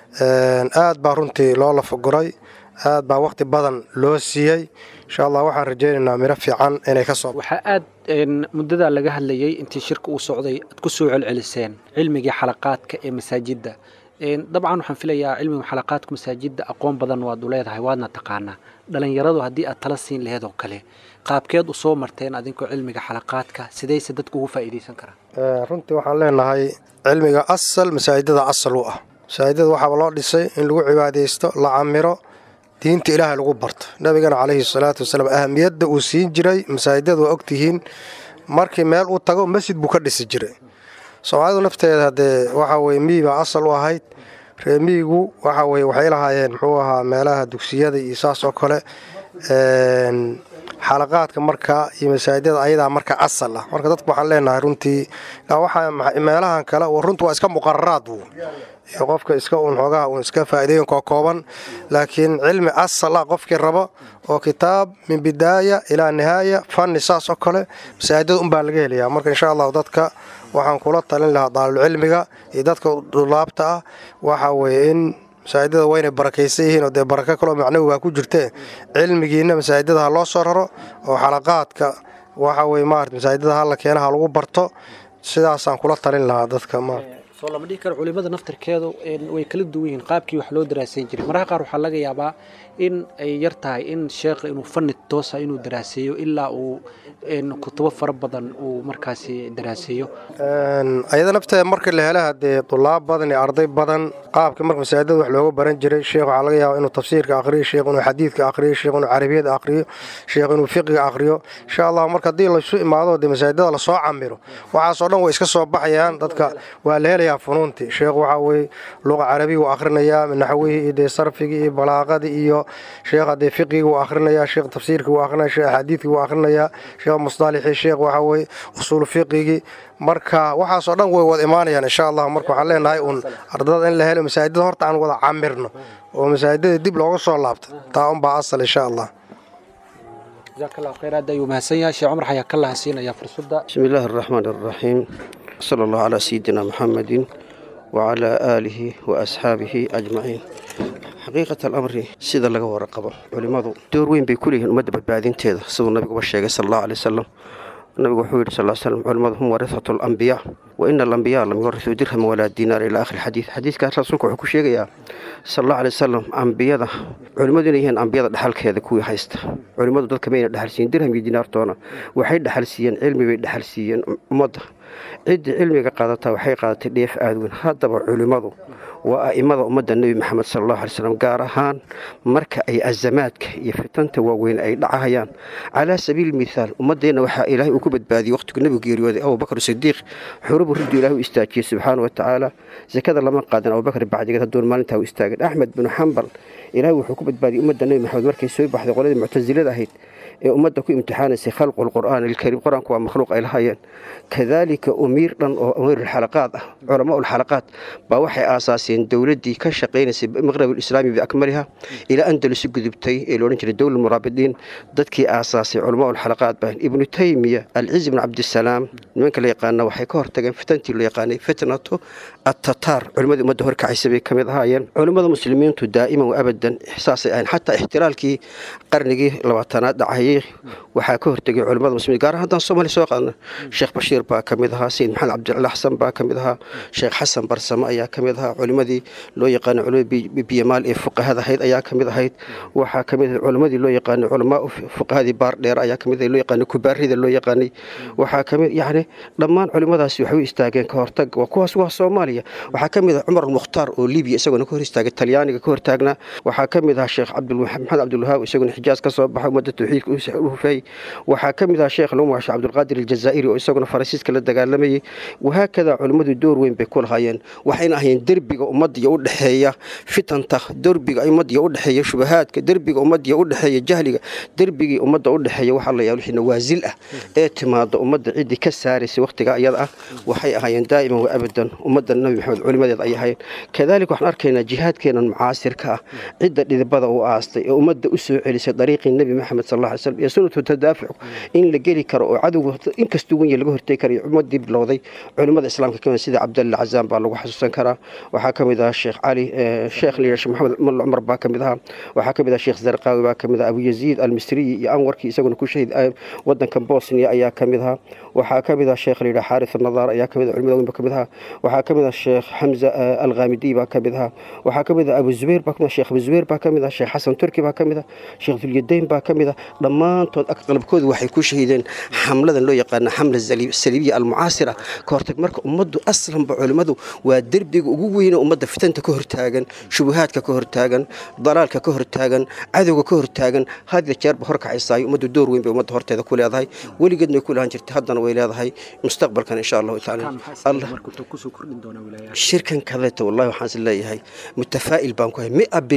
S13: aad baa runtii loo lafa guray, aad baa waqti badan loo siiyey. insha allah waxaan rajaynaynaa miro fiican inay ka soo.
S8: waxaa aad muddadaa laga hadlayay intii shirka uu socday aad ku soo celceliseen cilmigii xalaqaadka ee masaajidda. dabcan waxaan filayaa cilmiga xalaqaadka masaajidda aqoon badan waad u leedahay, waadna taqaanaa. dhalinyaradu haddii aad tala siin laheed oo kale qaabkeed u soo marteen adinkoo cilmiga xalaqaadka, sidayse dadku ugu faa'iidaysan karaan?
S13: runtii waxaan leenahay cilmiga asal masaajidada asal u ah. masaajidada waxaaba loo dhisay in lagu cibaadaysto, la camiro, diinta ilaahay lagu barto. nabigana calayhi salaatu wasalaam ahamiyadda uu siin jiray masaajidada waa ogtihiin. markii meel uu tago masjid buu ka dhisi jiray. soomaalidu nafteeda haddee waxa weye miyi baa asal u ahayd. reer miyigu waxa weye waxay lahaayeen muxuu ahaa meelaha dugsiyada iyo saas oo kale. xalaqaadka markaa iyo masaajidada ayadaa marka asal ah. marka dadku waxaan leenahay runtii meelahan kale runtu waa iska muqararaad iyo qofka iska un xoogaha un iska faa'iidooyin kooban, laakiin cilmi asal ah qofkii rabo oo kitaab min bidaaya ilaa nihaaya fanni saas oo kale masaajidada unbaa laga helayaa. marka insha allahu dadka waxaan kula talin lahaa daalibulcilmiga iyo dadka dulaabta ah waxa weeye in masaajidada waynay barakaysan yihiin oo dee barako kaloo macnawi waa ku jirtee cilmigiina masaajidada ha loo soo raro oo xalaqaadka waxa weye maarata masaajidada hala keena ha lagu barto sidaasaan kula talin lahaa dadka
S8: soo lama dhihi karo culimada naftirkeedu way kala duwan yihiin qaabkii wax loo daraasayn jiray mararka qaar waxaa laga yaabaa in ay yar tahay in sheekha inuu fanni toosa inuu daraaseeyo ilaa uu kutubo fara badan uu markaasi daraaseeyo
S13: ayada nafteeda markii la hela hadee tulaab badan iyo arday badan qaabka marka masaajidada wax looga baran jiray sheekh waxaa laga yaabaa inuu tafsiirka aqriyo sheekh inuu xadiidka aqriyo sheekh inuu carabiyada aqriyo sheekh inuu fiqiga aqriyo insha allah marka haddii laysu imaado dee masaajidada lasoo camiro waxaasoo dhan way iska soo baxayaan dadka waa la helayaa funuuntii sheekh waxaa weye luqa carabiga uu akhrinayaa naxwihii iyo dee sarfigii iyo balaaqadii iyo sheekh hadee fiqiga uu akhrinayaa sheekh tafsiirka uu akrinaya sheekh xadiidka uu akhrinayaa sheekh musطalixii sheekh waxaa weye usuul fiqigii marka waxaasoo dhan way wada imaanayaan insha allah marka waxaan leenahay uun ardada in la helo masaajidada horta aan wada camirno oo masaajidada dib looga soo laabto taa unbaa asal insha allah
S8: jazaak allahu khayr aad ayuu mahadsan yahay sheekh cumar xayaa ka lahasiinaya fursadda
S14: bismi illaahi araxmaan araxiim sala allahu calaa sayidina muxamedin wacalaa aalihi wa asxaabihi ajmaciin xaqiiqata alamri sida laga waraqabo culimmadu door weyn bay ku leeyihiin ummadda badbaadinteeda siduu nabiguba sheegay sala allahu alay wasalam nabigu wuxuu yidhi sal slam culimmadu hum warithatu alambiyaa wa ina alambiyaa lam yuwarithuu dirhama walaa diinaar ilaa akhiri xadiid xadiidkaas rasuulku wuxuu ku sheegayaa sal allahu alay wasalam ambiyada culimmadu inay yihiin ambiyada dhexalkeeda kuwii haysta culimmadu dadka mayna dhexalsiiyen dirham iyo diinaartoona waxay dhexalsiiyeen cilmi bay dhexalsiiyeen ummadda ciddii cilmiga qaadataa waxay qaadatay dheef aad weyn haddaba culimmadu waa a'imada ummadda nebi maxamed sala allahu alay slam gaar ahaan marka ay azamaadka iyo fitanta waaweyn ay dhacahayaan calaa sabiili mithaal ummaddeenna waxaa ilaahay uu ku badbaadiyey wakhtigu nebigu geeriyooday abubakar sidiiq xurubu riddu ilahi u istaajiyey subxaana wa tacaala sakada lama qaadin abubakar bacdigeed hadduun maalintaa u istaagin axmed binu xambal ilaahay wuxuu ku badbaadiyey ummadda nebi maxamed markay soo baxday qoladii muctasilada ahayd ee ummadda ku imtixaanaysay khalqu lqur'aan alkariim qur-aanku waa makhluuq ay lahaayeen kadaalika umiir dhan oo amiirulxalaqaad ah culamaa ulxalaqaad baa waxay aasaaseen dowladdii ka shaqaynaysay maqrab alislaami biakmaliha ilaa andalusi gudubtay ee loodhan jiray dowla muraabidiin dadkii aasaasay culamaa ulxalaqaad baa ibnu taymiya alciz ibnu cabdisalaam nimanka la yaqaana waxay ka hortageen fitantii la yaqaanay fitnatu attataar culimmadii ummadda horkacaysa bay ka mid ahaayeen culimmada muslimiintu daa'iman wa abadan saasay ahayn xataa ixtiraalkii qarnigii labaatanaad dhacayay waxaa ka hortegay culimmada muslimiin gaar ahaan haddaan soomaaliya soo qaadna sheekh bashiir baa ka mid ahaa sayid maxamed cabdillah xasan baa ka mid ahaa sheekh xasan barsamo ayaa ka mid ahaa culimmadii loo yaqaanay culimmadii biyamaal ee fuqahada ahayd ayaa ka mid ahayd waxaa ka mid ahayd culimmadii loo yaqaanay culamaa fuqahadii baar dheer ayaa ka mid ahayd loo yaqaanay kubaarida loo yaqaanay waxaa ka mid yacni dhammaan culimmadaasi waxay u istaageen ka hortag waa kuwaas waa soomaaliya waxaa ka mid ah cumar almukhtaar oo libiya isaguna ka hor istaagay talyaaniga ka hortaagnaa waxaa ka mid ah sheekh maxamed cabdilwahaab isaguna xijaaz ka soo baxay ummadda tawxiidka hufay waxaa ka mid ah sheekh lagu magacaabo cabdulqaadir aljazaa'iri oo isaguna faransiiska la dagaalamayay wahaakada culimmadu door weyn bay ku lahaayeen waxayna ahayeen derbiga ummadiya u dhexeeya fitanta derbiga ummadiya u dhexeeya shubahaadka derbiga ummadiya u dhexeeya jahliga derbigii ummadda u dhexeeya waxaa la yaab wixii nawaasil ah ee timaado ummadda ciddii ka saaraysay wakhtiga iyada ah waxay ahaayeen daa'iman wa abadan ummadda nabi maxamed culimadeed ay ahayn kadaalika waxaan arkaynaa jihaadkeenan mucaasirka ah cidda dhidibada u aastay ee ummadda u soo celisay dariiqii nebi maxamed sal alla alay slam iyo sunnatu tadaafuc in la geli karo oo cadowga inkastuu wenya laga hortegi karayo ummadii bilowday culimmada islaamka kamid sida cabdalla cazaan baa lagu xasuusan karaa waxaa ka mid ah sheekh cali sheekh liya sheekh maxamed mal cumar baa ka mid ahaa waxaa ka mid ah sheekh zarqaawi baa ka mid ah abu yaziid almisriyi iyo anwarkii isaguna ku shahid wadanka bosnia ayaa ka mid ahaa waxaa ka mid ah sheekh liya xaaris nadaar ayaa ka mid ah culimada weyn baa ka mid ahaa waxaa ka mid ah sheekh xamza alghamidi baa ka mid ahaa waxaa ka mid ah abu zubayr baa ka mid ah sheekh abu zubayr baa ka mid ah sheekh xasan turki baa ka mid ah sheekh dulyadayn baa ka mid ah dhammaantood qalabkoodu waxay ku shahiideen xamladan loo yaqaana xamla saliibiya almucaasira ka hortag marka ummaddu aslanba culimmadu waa derbiga ugu weyne ummadda fitanta ka hortaagan shubuhaadka ka hortaagan dalaalka ka hortaagan cadowga ka hortaagan had iyo jeerba horkacaysaayo ummaddu door weyn bay ummadda horteeda ku leedahay weligeedna way ku lahan jirtay haddana way leedahay mustaqbalkan insha allahu tacaala shirkan kaleeta wallahi waxaan is leeyahay mutafaa'il baan ku hay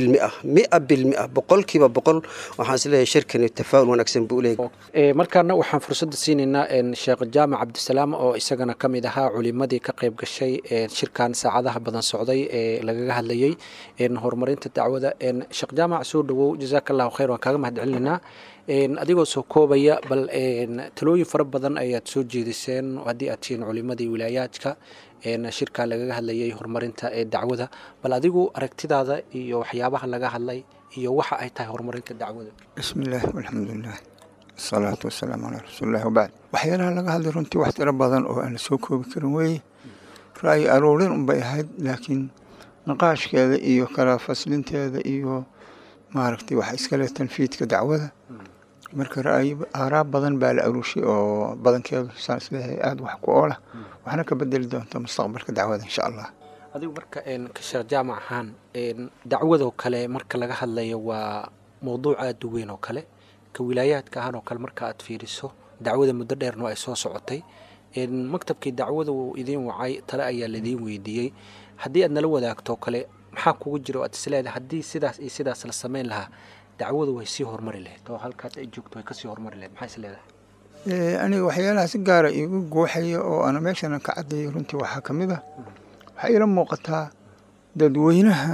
S14: 100% boqolkiiba boqol waxaan is leeyahay shirkan tafaa'ul wanaagsan buu leeyahay
S8: markaana waxaan fursada siinaynaa sheekh jaamac cabdisalaam oo isagana ka mid ahaa culimadii ka qayb gashay shirkan saacadaha badan socday ee lagaga hadlayay horumarinta dacwada sheekh jaamac soo dhawow jazakallahu khayr waan kaaga mahadcelinaynaa adigoo soo koobaya bal talooyin fara badan ayaad soo jeediseen haddii aad tihiin culimadii wilaayaadka shirka lagaga hadlayay horumarinta dacwada bal adigu aragtidaada iyo waxyaabaha laga hadlay iyo waxa ay tahay horumarinta dacwada
S15: bismillaah walxamdulilah asalaatu wasalaamu calaa rasuulillahi wabacd waxyaalaha laga hadlay runtii wax tiro badan oo aan la soo koobi karin weeye ra'yi aruurin unbay ahayd laakiin naqaashkeeda iyo kala faslinteeda iyo maaragtay waxa iskale tanfiidka dacwada marka ra'yi aaraa badan baa la aruushay oo badankeedu saas leeyahay aada wax ku oola waxna ka bedeli doonta mustaqbalka dacwada insha allah
S8: adigu marka ka sheekh jaamac ahaan dacwadoo kale marka laga hadlayo waa mowduuc aada u weyn oo kale ka wilaayaadka ahaan oo kale marka aad fiiriso dacwada muddo dheerna ay soo socotay maktabkii dacwada uu idiin wacay tale ayaa laidiin weydiiyey haddii aad nala wadaagto kale maxaa kugu jira oo aad isleedahay haddii sidaas iyo sidaas la samayn lahaa dacwadu way sii horumari lahayd oo halkaas ay joogto way kasii horumari lahayd maxaa isleedahay
S15: aniga waxyaalaha si gaara iigu gooxaya oo ana meeshana ka caddayo runtii waxaa ka mid ah waxaa ila muuqataa dadweynaha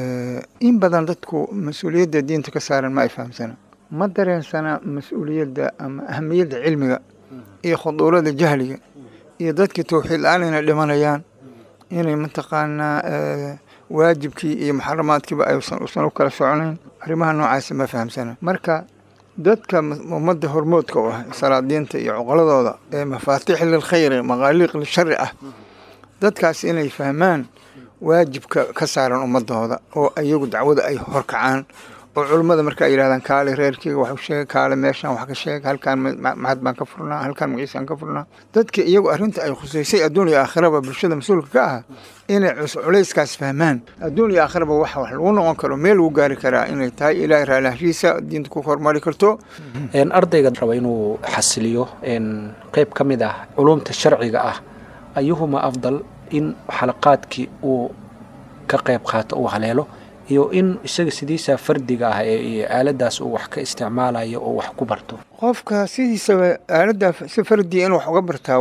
S15: in badan dadku mas-uuliyadda diinta ka saaran ma ay fahamsana ma dareensana mas-uuliyadda ama ahamiyadda cilmiga iyo khuduurada jahliga iyo dadkii tawxiid la-aan inay dhimanayaan inay mataqaanaa waajibkii iyo muxaramaadkiiba aysan u kala soconayn arrimaha noocaasi ma fahamsana marka dadka ummadda hormoodka u ah salaadiinta iyo cuqaladooda ee mafaatiix lilkhayri maqaaliiq lishari ah dadkaas inay fahmaan waajibka ka saaran ummadooda oo iyagu dacwada ay horkacaan oo culummada marka ay yidhahdaan kaale reerkeyga wax u sheega kaale meeshaan wax ka sheeg halkaan maxad baan ka furnaa halkaan magaciisaan ka furnaa dadka iyagu arrinta ay khusaysay adduun iyo aakhiraba bulshada mas-uulka ka ah inay culayskaas fahmaan adduun iyo aakhiraba wax lagu noqon karo meel lagu gaari karaa inay tahay ilaahay raallahshiisa diinta ku hormari karto
S8: ardayga raba inuu xasiliyo qayb ka mid ah culumta sharciga ah ayuhuma afdal in xalaqaadkii uu ka qayb qaato uu haleelo iyo in isaga sidiisa fardiga ah ee aaladaas uu wax ka isticmaalayo oo wax ku barto
S15: qofka sidiisaba aaladda si fardiga in wax uga bartaa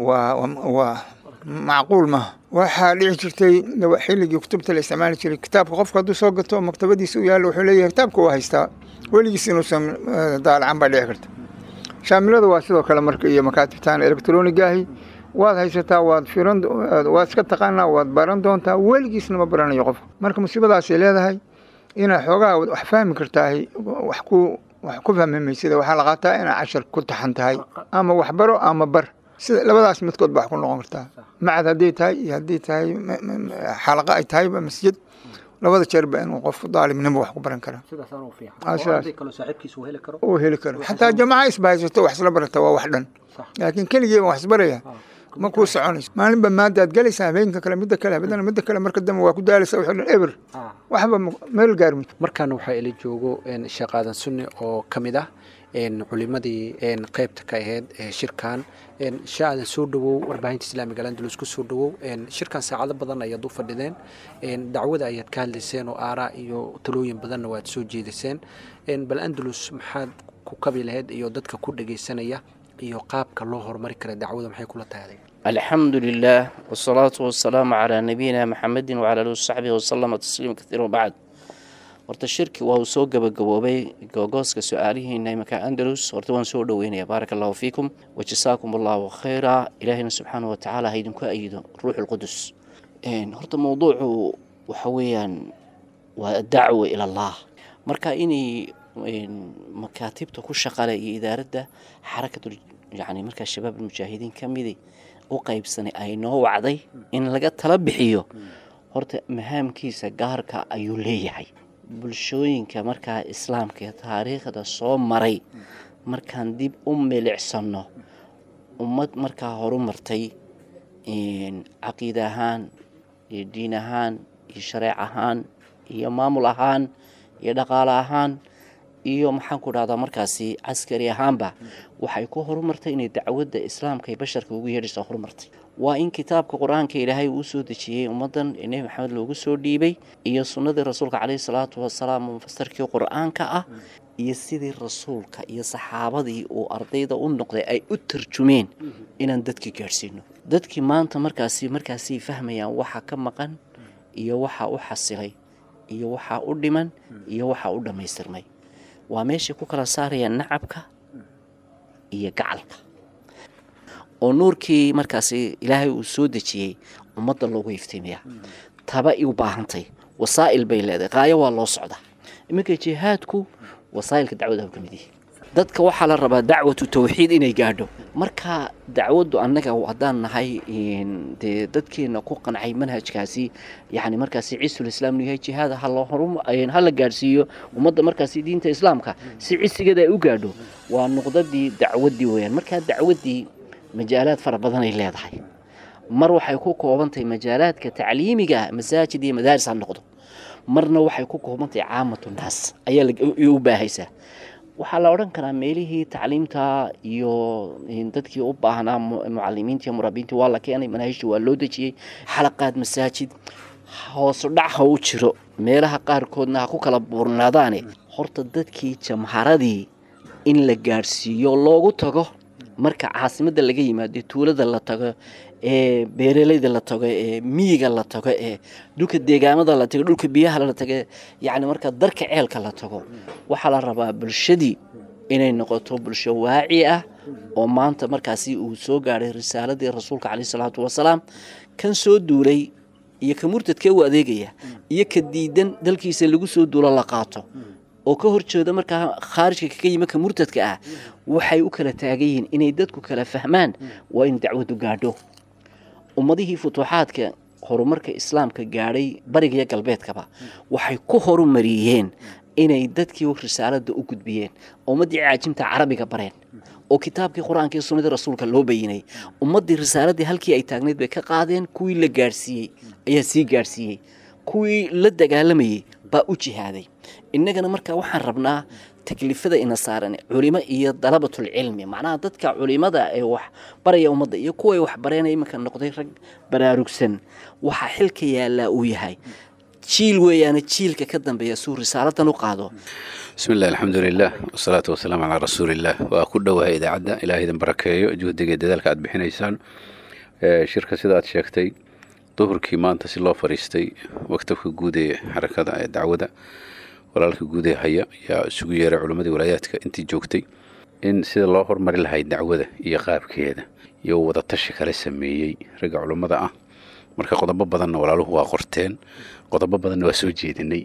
S15: waa macquul maaha waxaa dhici jirtay xilligii kutubta la isticmaali jiray kitaabka qofka hadduu soo gato maktabadiisa u yaallo wuxuu leeyahay kitaabka waa haystaa weligiis inuusan daalacan baa dhici karta shaamilada waa sidoo kale marka iyo makaatibtaan elektronigahi waad haysataa waad iska taqaanaa waad baran doontaa weligiisna ma baranayo qofka marka musiibadaasay leedahay inaad xoogaa wax fahmi kartahay wax ku fahmi maysida waxaa la qaataa inaad cashar ku taxan tahay ama waxbaro ama bar sida labadaas midkood baa wax ku noqon kartaa macad hadday tahay iyo haddii tahay xalaqa ay tahayba masjid labada jeerba inuu qofku daalimnimo wax ku baran karaa uu heli karo xataa jamaca isbahaysato wax isla barata waa wax dhan laakiin keligii wax isbaraya ma kuu soconayso maalinba maadaad galaysaa habeenka kale midda kale habadana midda kale marka dambe waa ku daalaysaa wuxuu dhan eber waxba meel gaarmid
S8: markaana waxaa ila joogo sheekh aadan sunni oo ka mid ah culimadii qaybta ka ahayd shirkan sheekh aadan soo dhawow warbaahinta islaamiga andalus ku soo dhawow shirkan saacado badan ayaad u fadhideen dacwada ayaad ka hadlayseen oo aaraa iyo talooyin badanna waad soo jeediseen bal andalus maxaad ku kabi lahayd iyo dadka ku dhagaysanaya iyo qaabka loo horumari kara dacwada maxay kula tahay
S16: الحمد لله والصلاة والسلام على نبينا محمد وعلى آله وصحبه وسلم تسليما كثيرا وبعد horta shirki waa uu soo gabagaboobay googooska su-aalihiina imanka andalus horta waan soo dhoweynaya baaraka allahu fiikum wajasaakum allahu khayra ilaahina subxaana wa tacaala ha idinku ayido ruuxu lqudus horta mowduucu waxa weeyaan waa adacwa ila allah marka inay makaatibta ku shaqale iyo idaaradda xarakatul yani markaa shabaab almujaahidiin ka midi u qaybsanay ay noo wacday in laga tala bixiyo horta mahaamkiisa gaarka ayuu leeyahay bulshooyinka markaa islaamka ee taariikhda soo maray markaan dib u milicsano ummad markaa horu martay caqiida ahaan iyo diin ahaan iyo shareec ahaan iyo maamul ahaan iyo dhaqaale ahaan iyo maxaan ku dhahdaa markaasi caskari ahaanba waxay ku horumartay inay dacwadda islaamka iyo basharka ugu yeedhaysa horumartay waa in kitaabka qur-aanka ilaahay uu soo dejiyey ummaddan ee nebi maxamed loogu soo dhiibay iyo sunnadii rasuulka caleyhi salaatu wasalaam mufasirkii qur-aanka ah iyo sidii rasuulka iyo saxaabadii uu ardayda u noqday ay u tarjumeen inaan dadkii gaadhsiino dadkii maanta markaasay fahmayaan waxa ka maqan iyo waxa u xasilay iyo waxa u dhiman iyo waxa u dhammaystirmay waa meeshay ku kala saarayaan nacabka iyo gacalka oo nuurkii markaasi ilaahay uu soo dejiyey ummadda loogu iftiimiya taba i u baahantay wasaa'il bay leedahay qaayo waa loo socdaa iminka jihaadku wasaa'ilka dacwada ka mid yihi dadka waxaa la rabaa dacwatu tawxiid inay gaadho. marka dacwaddu annaga haddaan nahay dee dadkeena ku qancay manhajkaasi yani markaasi cisul islaam yahay jihaad ha la gaadhsiiyo ummadda markaasi diinta islaamka si cisigeeda ay u gaadho waa nuqdadii dacwaddii weeyaan. marka dacwaddii majaalaad fara badan ay leedahay. mar waxay ku koobantahay majaalaadka tacliimiga masaajid iyo madaaris ha noqdo, marna waxay ku koobantahay caamatu naas ayaa u baahaysaa. waxaa la odhan karaa meelihii tacliimta iyo dadkii u baahnaa mucalimiinta iyo murabiinta waa la keenay, manhajta waa loo dejiyey, xalaqaad masaajid hoosu dhac ha u jiro, meelaha qaarkoodna ha ku kala buurnaadaane horta dadkii jamharadii in la gaadhsiiyo loogu tago. marka caasimadda laga yimaado tuulada la tago ee beeralayda la tago ee miyiga la tago ee dhulka deegaamada la tago dhulka biyaha la tago yani marka darka ceelka la tago waxaa la rabaa bulshadii inay noqoto bulsho waaci ah oo maanta markaasi uu soo gaaray risaaladii rasuulka calayhi salaatu wasalaam kan soo duulay iyo ka murtadka u adeegaya iyo ka diidan dalkiisa lagu soo duulo la qaato oo ka horjeeda markaa khaarijka kaga yima ka murtadka ah waxay u kala taagan yihiin inay dadku kala fahmaan waa in dacwadu gaadho. ummadihii futuuxaadka horumarka islaamka gaadhay bariga iyo galbeedkaba waxay ku horumariyeen inay dadkii risaalada u gudbiyeen, ummadii caajimta carabiga bareen oo kitaabkii qur-aanka iyo sunnada rasuulka loo bayinay. ummadii risaaladii halkii ay taagneed bay ka qaadeen, kuwii la gaadhsiiyey ayaa sii gaadhsiiyey, kuwii la dagaalamayey baa u jihaaday. innagana markaa waxaan rabnaa taklifada ina saaran culimo iyo dalabatul cilmi, macnaha dadka culimada ee wax baraya ummadda iyo kuwa wax bareenaya iminka noqday rag baraarugsan, waxaa xilka yaallaa uu yahay jiil weeyaane jiilka ka dambeeya suu risaaladan u qaado.
S17: بسم الله الحمد لله والصلاة والسلام على رسول الله. وأكون دوها إذا عدى إلى هذا بركة جهد ذلك أد بحين إنسان شركة سيدات شيختي ظهر كيمان تسي الله فريستي وقتك جودة حركة دعوة ولا لك جودة هيا يا سجير علماء ولاياتك أنت جوكتي إن سيد الله هرمر لها الدعوة يغاب كذا يو وضع تشكر السمية رجع علماء مركا قضب بدن ولا له هو قرتين قضب بدن وسوجي دني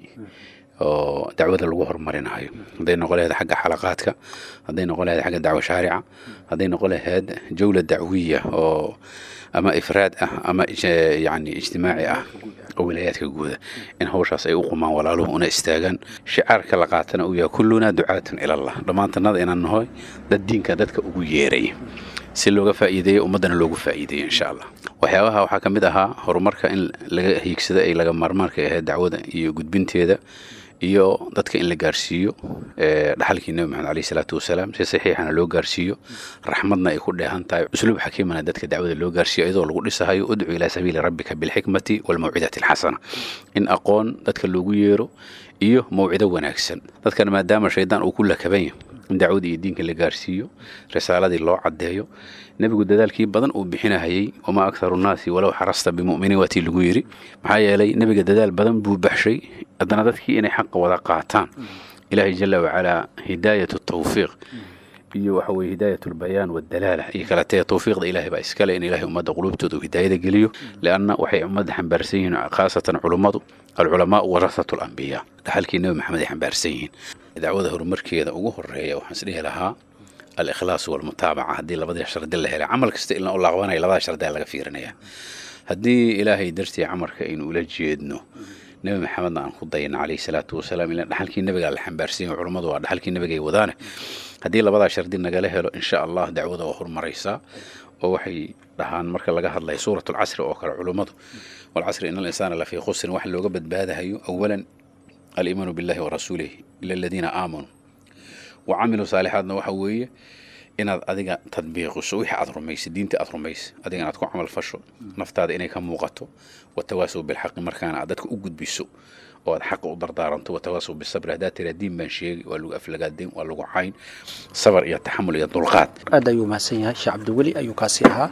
S17: oo dacwada lagu horumarinayo. hadday noqon lahayd xagga xalaqaadka, hadday noqon lahayd xagga dacwo shaarica, hadday noqon lahayd jawla dacwiya oo ama ifraad ah ama yani ijtimaaci ah oo wilayaadka guuda in hawshaas ay u qumaan walaaluhu una istaagaan. shicaarka la qaatana uu yahay kulluna ducaatun ila allah, dhammaantanada inaan nahoy dad diinka dadka ugu yeeray si looga faa'iideeyo ummadana loogu faa'iideeyo insha allah. waxyaabaha waxaa ka mid ahaa horumarka in laga hiigsada ay laga maarmaarka ahayd dacwada iyo gudbinteeda iyo dadka in la gaarsiiyo dhaxalkii nabi maxamed calayhi salaatu wasalaam si saxiixana loo gaarsiiyo, raxmadna ay ku dheehan tahay, usluub xakiimana dadka dacwada loo gaarsiiyo iyadoo lagu dhisahayo udcu ilaa sabiili rabbika bilxikmati walmawcidati alxasana, in aqoon dadka loogu yeero iyo mawcido wanaagsan. dadkana maadaama shaydaan uu ku lakaban yahay in dacwadii iyo diinka la gaarsiiyo, risaaladii loo caddeeyo, nebigu dadaalkii badan uu bixinahayay wamaa akharu nnaasi walow xarasta bimu'miniin waatii lagu yidhi. maxaa yeelay nebiga dadaal badan buu baxshay haddana dadkii inay xaqa wada qaataan. ilaahay jala wacalaa hidaayatu tawfiiq iyo waxa weye hidaayatu lbayaan waddalaala iyo kaletee tawfiiqda ilaahay baa iskale in ilaahay ummadda quluubtooda uu hidaayada geliyo, lianna waxay ummadda xambaarsan yihiin khaasatan culummadu alculamaau warasatu alambiyaa, dhaxalkii nebi maxamed ay xambaarsan yihiin. dacwada horumarkeeda ugu horeeya waxaan isdhihi lahaa al-ikhlaas walmutaabaca. haddii labadii shardi la helay camal kasta ilaa u laaqbanaya labada shardi laga fiirinaya. haddii ilaahay dartii camarka aynu ula jeedno nebi maxamedna aan ku dayna calayhi salaatu wasalaam ilaa dhaxalkii nebiga la xambaarsan yahay, culummadu waa dhaxalkii nebigay wadaane. haddii labadaa shardi nagala helo insha allah dacwada waa horumaraysaa. oo waxay dhahaan marka laga hadlayo suurat alcasri oo kale culummadu walcasri ina alinsaana lafii khusrin wax looga badbaadahayo awalan aliimaanu billahi warasuulihi ila aladiina aamanuu wacamiluu saalixaadna waxa weeye inaad adiga tadbiiqiso wixii aad rumaysa diinta aad rumaysa adiga inaad ku camal fasho, naftaada inay ka muuqato, watawaasow bilxaqi markaana aad dadka u gudbiso oo aad xaqa u dardaaranto, watawaasow bisabri. haddaad tiraa diin baan sheegi waa lagu aflagaadayn waa lagu cayn, sabar iyo taxamul iyo dulqaad.
S8: aad ayuu mahadsan yahay sheekh cabdiweli ayuu kaasi ahaa.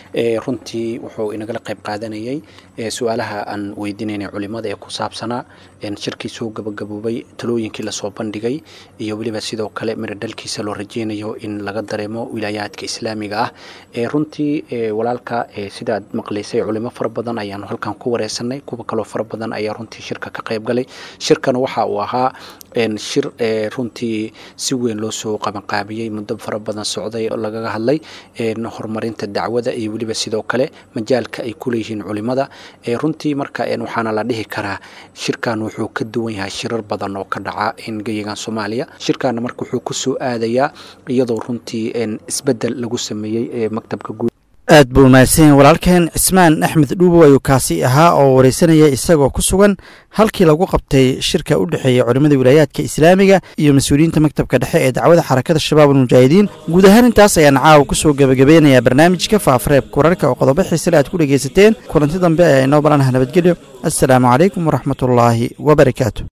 S8: runtii wuxuu inagala qayb qaadanayay su-aalaha aan weydiinaynay culimada ee ku saabsanaa shirkii soo gabagaboobay, talooyinkii lasoo bandhigay iyo weliba sidoo kale mira dhalkiisa loo rajeynayo in laga dareemo wilaayaadka islaamiga ah. runtii walaalka sidaad maqlaysay culimo fara badan ayaanu halkan ku wareysanay, kuwa kaloo fara badan ayaa runtii shirka ka qayb galay shirkan waxa uu ahaa shir runtii si weyn loo soo qabanqaabiyey muddo fara badan socday oo lagaga hadlay horumarinta dacwada iyo weliba sidoo kale majaalka ay ku leeyihiin culimada runtii marka waxaana la dhihi karaa shirkan wuxuu ka duwan yahay shirar badan oo ka dhaca geyigan Soomaaliya shirkan marka wuxuu ku soo aadayaa iyadoo runtii isbedel lagu sameeyay maktabka guud
S2: aad buu mahadsan walaalkeen Cismaan Axmed Dhuubo ayuu kaasi ahaa oo wareysanaya isagoo ku sugan halkii lagu qabtay shirka u dhaxeeyay culimada wilaayadka Islaamiga iyo mas'uuliyiinta maktabka dhexe ee dacwada xarakada shabaab al-mujaahidiin guud ahaan intaas ayaan caaw ku soo gabagabeynaya barnaamijka faafareebka wararka oo qodobo xiiso leh aad ku dhageysateen kulanti dambe ayaa inoo balanaha nabadgelyo assalaamu calaykum waraxmatullaahi wabarakaatuh